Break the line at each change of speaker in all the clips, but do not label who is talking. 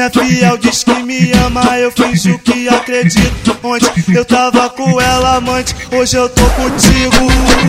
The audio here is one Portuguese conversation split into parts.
Minha fiel diz que me ama, eu finjo que acredito. Onde eu tava com ela, amante, hoje eu tô contigo.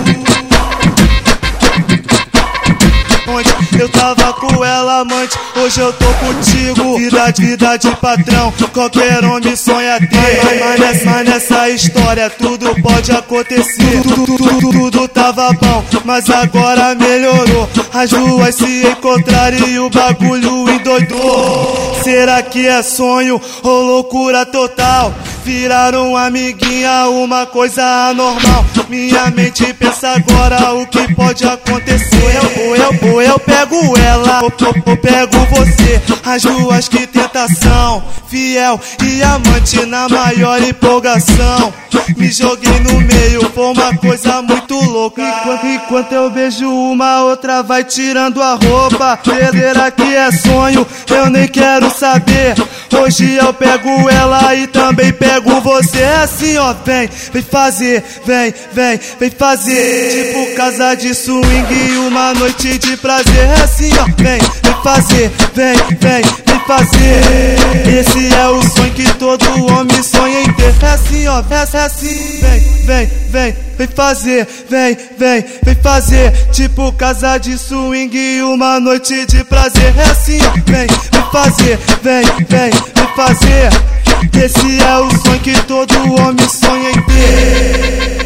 Onde eu tava com ela, amante, hoje eu tô contigo. Vida de patrão, qualquer homem sonha ter. Mas nessa história tudo pode acontecer. Tudo tava bom, mas agora melhorou. As duas se encontraram e o bagulho endoidou. Será que é sonho ou loucura total? Viraram amiguinha, uma coisa anormal. Minha mente pensa agora o que pode acontecer. Ou eu pego ela, ou pego você. As duas que tentação, fiel e amante na maior empolgação. Me joguei no meio, foi uma coisa muito louca. Enquanto eu beijo uma, outra vai tirando a roupa. Será que é sonho? Eu nem quero saber. Hoje eu pego ela e também pego você. É assim ó, vem fazer, vem fazer. Tipo casa de swing e uma noite de prazer. É assim ó, vem fazer, vem fazer. Esse é o sonho que todo homem sonha em ter. É assim ó, é assim, vem fazer, vem fazer. Tipo casa de swing e uma noite de prazer. É assim ó, vem fazer, vem fazer. Esse é o sonho que todo homem sonha em ter.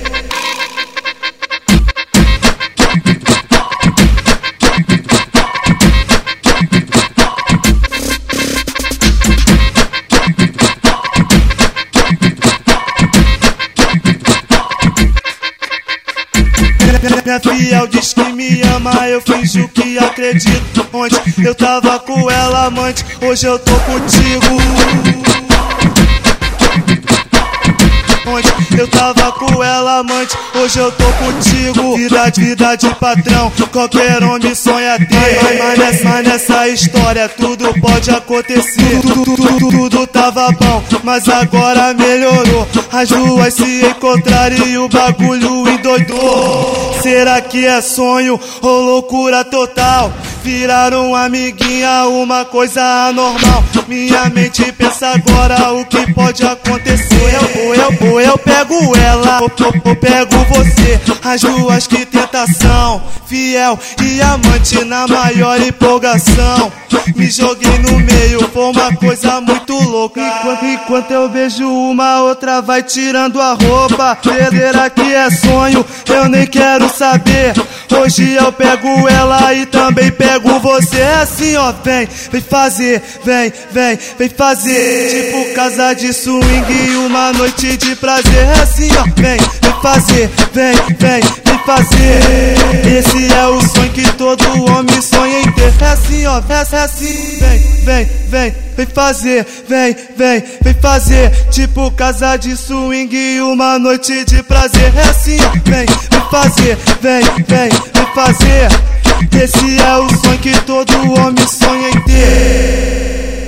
Minha fiel diz que me ama, eu finjo que acredito. Onde eu tava com ela, amante, hoje eu tô contigo. Onde eu tava com ela, amante, hoje eu tô contigo. Vida de patrão, qualquer homem sonha ter. Mas nessa história tudo pode acontecer. Tudo tava bom, mas agora melhorou. As duas se encontraram e o bagulho endoidou. Será que é sonho ou loucura total? Viraram amiguinha, uma coisa anormal. Minha mente pensa agora o que pode acontecer. Ou eu pego ela, ou pego você. As duas que tentação, fiel e amante na maior empolgação. Me joguei no meio, foi uma coisa muito louca. Enquanto eu beijo uma, outra vai tirando a roupa. Será que é sonho? Eu nem quero saber. Hoje eu pego ela e também pego você. É assim ó, vem fazer, vem fazer. Tipo casa de swing e uma noite de prazer. É assim ó, vem fazer, vem fazer. Esse é o sonho que todo homem sonha em ter. É assim ó, é assim, vem fazer, vem fazer. Tipo casa de swing e uma noite de prazer. É assim ó, vem fazer, vem fazer. Esse é o sonho que todo homem sonha em ter.